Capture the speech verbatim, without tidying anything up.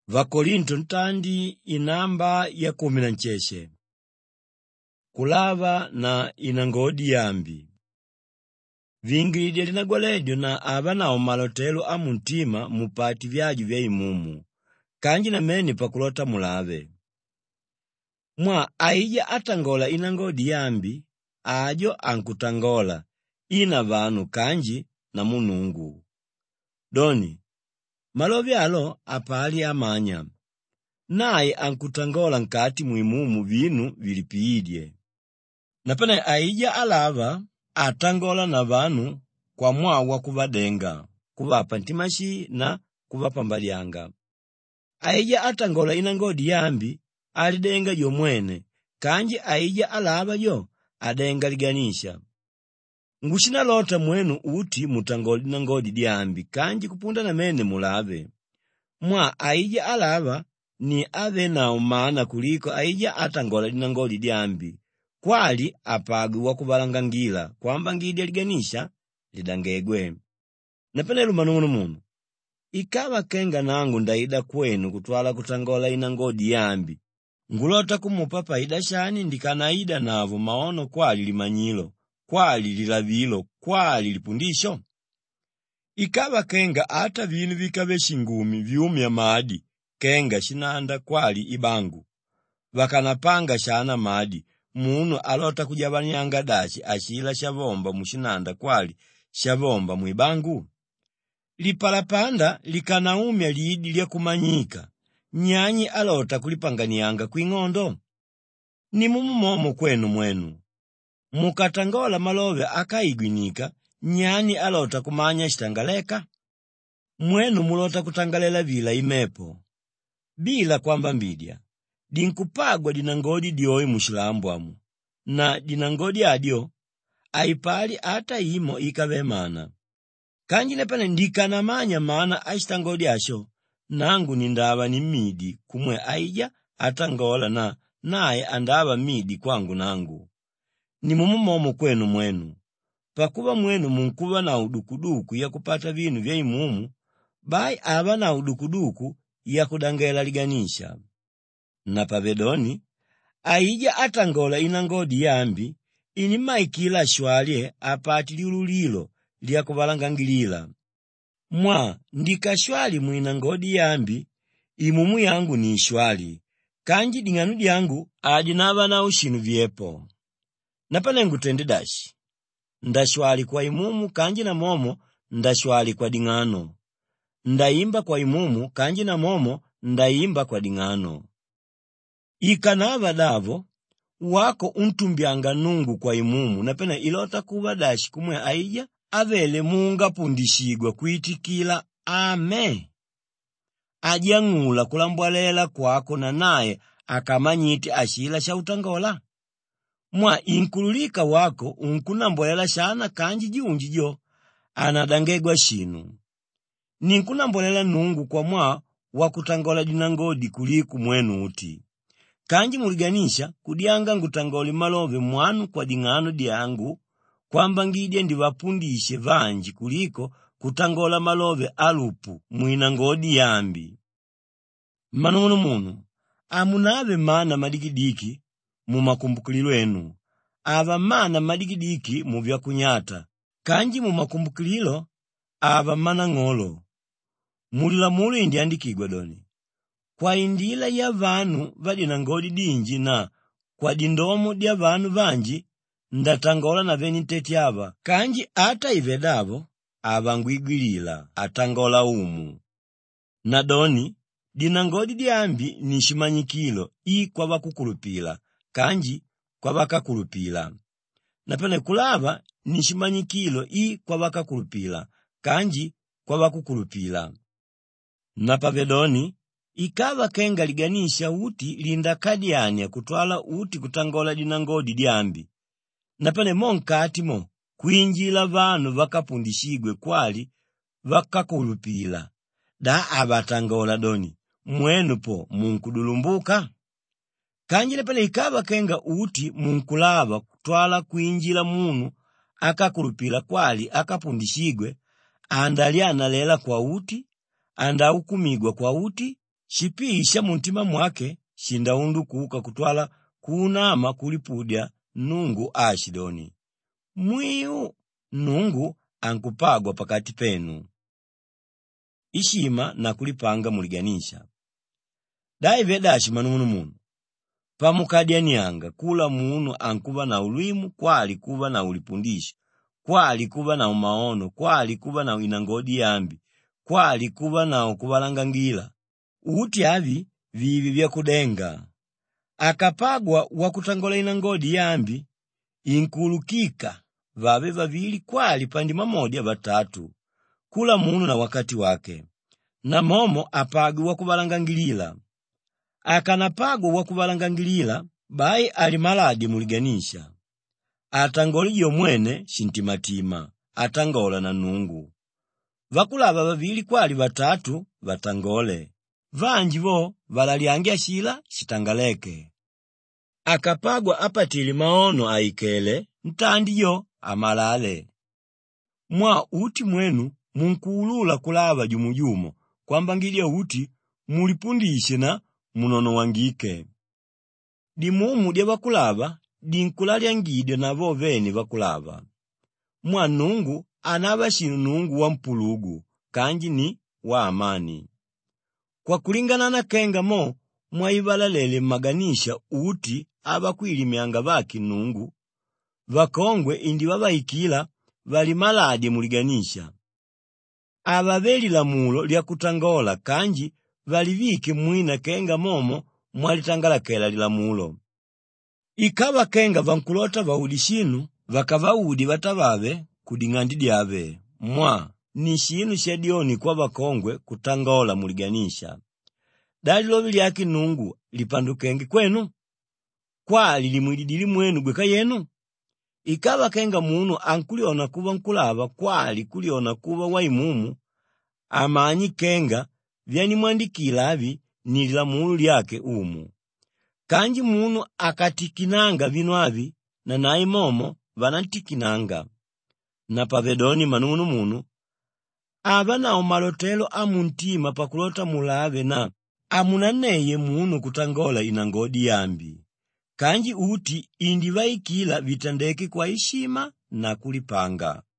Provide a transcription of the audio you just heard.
Vakorinto ntandi inamba ya kumi na ncheshe. Kulava na inangodi yambi. Vingilidya linagwaledyo na ava nao malotelo a muntima mupati vyaju vya imumu, kanji na meni pakulota mulave. Mwa aija atangola inangodi yambi, ajo ankutangola ina vanu kanji na munungu. Doni, malovi alo apali amanya, naye ankutangola nkati muimumu vinu vilipiidye. Napene aija alava atangola na vanu kwa mwawa kuvadenga, kuvapa ntimashi na kuvapambalyanga. Aija atangola inangodi yambi alidenga yo mwene, kanji aija alava yo adenga liganisha. Ngushina lota mwenu uti mutangoli inangodi dyambi, kanji kupunda na mene mulave. Mwa aija alava ni ave nao maana kuliko aija atangola inangodi dyambi, kwali apagi wakuvalangangila kwamba ngidya liganisha lidangegwe. Napene lumanunu munu, ikawa kenga nangu ndaida kwenu kutwala kutangola inangodi yambi, ngulota kumupapa ida shani ndikanaida navo maono kwali limanyilo, kwali lilavilo, kwali lipundisho. Ikawa kenga ata vinu vikave shingumi viumya maadi, kenga shinanda kwali ibangu. Vakanapanga shana maadi, munu alota kujabanyanga dashi ashila shavomba mushinanda kwali shavomba muibangu. Lipalapanda likanaumya liidi lya kumanyika, nyanyi alota kulipanganianga kuing'ondo. Ni mumumomo kwenu mwenu. Mukatangola malove akaigwinika, nyani alota kumanya shitangaleka. Mwenu mulota kutangalela vila imepo. Bila kwamba mbidya, dinkupagwa dinangodi dioi mushilambwamu, na dinangodi adio, aipali ata imo ikavemana. Kanji nepene ndikanamanya maana ashitangodi asho, nangu nindava ni midi kumwe aija atangola na nae andava midi kwangu nangu. Ni mumumomo kwenu mwenu. Pakuba mwenu munkuva na udukuduku ya kupata vinu vya imumu, bai ava na udukuduku ya kudangela liganisha. Na pavedoni, aija atangola inangodi yambi, inimaikila shwalye apati liululilo liya kuvalangangilila. Mwa ndika shwali muinangodi yambi, imumu yangu ni shwali, kanji dinganudi yangu adinava na ushinu vyepo. Napane ngutende dashi, ndashwali kwa imumu kanji na momo ndashwali kwa dingano. Ndaimba kwa imumu kanji na momo ndaimba kwa dingano. Ikanava davo, wako untumbianga nungu kwa imumu, napena ilota kuwa dashi kumwe aija, avele munga pundishigwa kuitikila ame. Ajangula kulambwalela kwako na nae akamanyiti ashila shautangola. Mwa inkululika wako unkunambwalela shana kanji jiunjijo, anadangegwa shinu. Ninkunambwalela nungu kwa mwa wakutangola dinangodi kuliku mwenu uti. Kanji muliganisha kudianga ngutangoli malove mwanu kwa dingano diangu, kwamba ngidye ndivapundishe vanji kuliko kutangola malove alupu muinangodi yambi. Manunu munu, amunave mana madikidiki mu makumbukililo enu, ava mana madikidiki mu vya kunyata, kanji mu makumbukililo ava mana ngolo. Mulila mulu indi andikigwa doni. Kwa indila ya vanu vadinangodi dinji na kwa dindomo dia vanu vanji, ndatangola na veni teti ava, kanji ata ivedavo, ava nguigwilila, atangola umu. Na doni, dinangodi diambi nishimanyikilo, i kwa wakukulupila, kanji kwa wakakulupila. Napene kulava nishimanyikilo, i kwa wakakulupila, kanji kwa wakukulupila. Napavedoni, ikava kenga liganisha uti linda kadianya kutwala uti kutangola dinangodi diambi. Napane monkati mo, kuinjila vanu vakapundishigwe kwali vakakulupila. Da abatangola doni, mwenu po munkudulumbuka. Kanji napane ikava kenga uti munkulava kutwala kuinjila munu akakulupila kwali akapundishigwe, andaliana lela kwa uti, anda ukumigwa kwa uti, shipisha muntima mwake shindaundukuka kutwala kunama kulipudya Nungu Ashidoni. Mwiu Nungu ankupagwa pakati penu. Ishima na kulipanga muliganisha. Daive dashi manung'unu munu. Pamukadyanianga kula munu ankuba na ulwimu, kwali kuba na ulipundisha, kwali kuba na umaono, kwali kuba na inangodi yambi, kwali kuba na ukubalangangila. Uti avi vivi vya kudenga. Akapagwa wakutangola inangodi yambi, inkulukika vabe vavili kwali pandima moja batatu. Kula munu na wakati wake. Na momo apagi wakubalangangilila. Akanapagwa wakubalangangilila, bai alimaladi muliganisha. Atangoli yomwene shintimatima, atangola na Nungu. Vakulaba vavili kwali batatu, batangole. Vanji vo, valaliangia shila, shitangaleke. Akapagwa apatili maono aikele, ntandiyo amalale. Mwa uti mwenu, munkuulula kulaba jumujumo, kwamba ngilya uti, mulipundishe na munono wangike. Dimumu dia vakulaba, dinkulalya ngide na vo veni vakulaba. Mwa Nungu, anaba shinu Nungu wa mpulugu, kanji ni wa amani. Kwa kulingana na kenga mo, mwaibalalele maganisha uti abakwilimianga baki Nungu. Vakongwe indi vabaikila, vali maladi muliganisha. Ababeli la mulo lya kutangola kanji, valivike mwina kenga momo, mwalitangala kela lila mulo. Ikaba kenga vankulota vaudi shinu, vakavaudi vatababe kudingandi diabe. Mwa, ni shinu shedioni kwa vakongwe kutangola muliganisha. Dali lobi lyaki Nungu lipandukengi kwenu? Kwali limwididili mwenu gweka yenu? Ikaba kenga munu ankuliona kuba nkulaba kwali kuliona kuba waimumu, amanyi kenga vyani mwandikila avi nilila mulu lyake umu. Kanji munu akatikinanga vino avi na naimomo vanantikinanga. Na pavedoni manung'unu munu, aba na umalotelo amuntima pakulota mulave na amunaneye munu kutangola inangodi yambi. Kanji uti indi vaikila vitandeki kwa ishima na kulipanga.